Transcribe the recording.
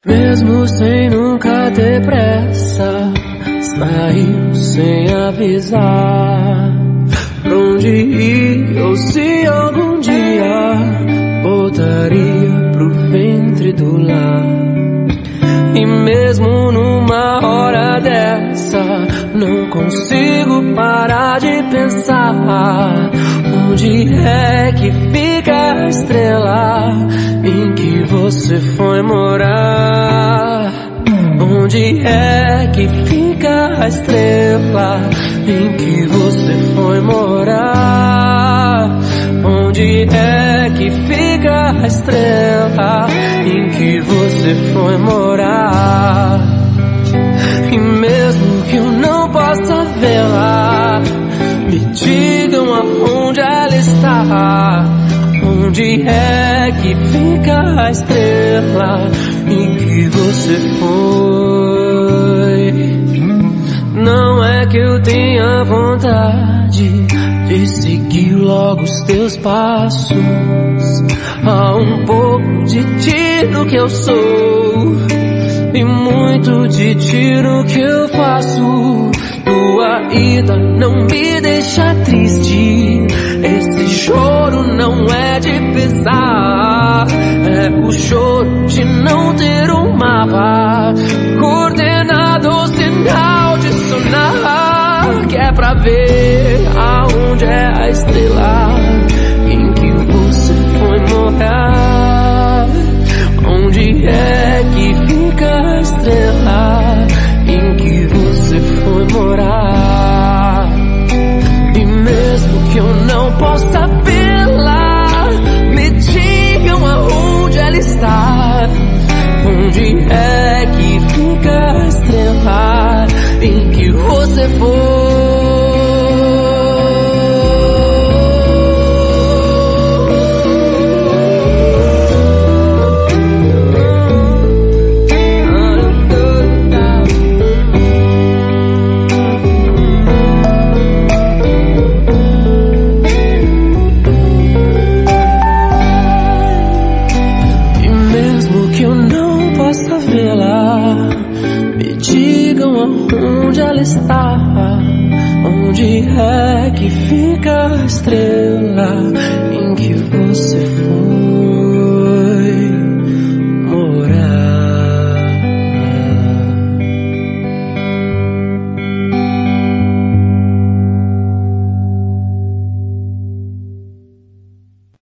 Mesmo sem nunca ter pressa, saiu sem avisar pra onde ir ou se algum dia voltaria pro ventre do lar. E mesmo numa hora dessa, não consigo parar de pensar onde é que fica a estrela em que você foi morar. Onde é que fica a estrela em que você foi morar? Onde é que fica a estrela em que você foi morar? E mesmo que eu não possa vê-la, me digam aonde ela está. Onde é que fica a estrela em que você foi? Não é que eu tenha vontade de seguir logo os teus passos. Há um pouco de ti no que eu sou e muito de ti no que eu faço. Tua ida não me deixa triste, esse choro não é de pesar, é o choro de não ter um mapa coordenado ou sinal de sonar, que é pra ver aonde é a estrela em que você foi morar. Onde é que fica a estrela em que você foi morar? E mesmo que eu não possa vê-la, me digam aonde ela está. Onde é que fica a estrela em que você foi? Me digam aonde ela está. Onde é que fica a estrela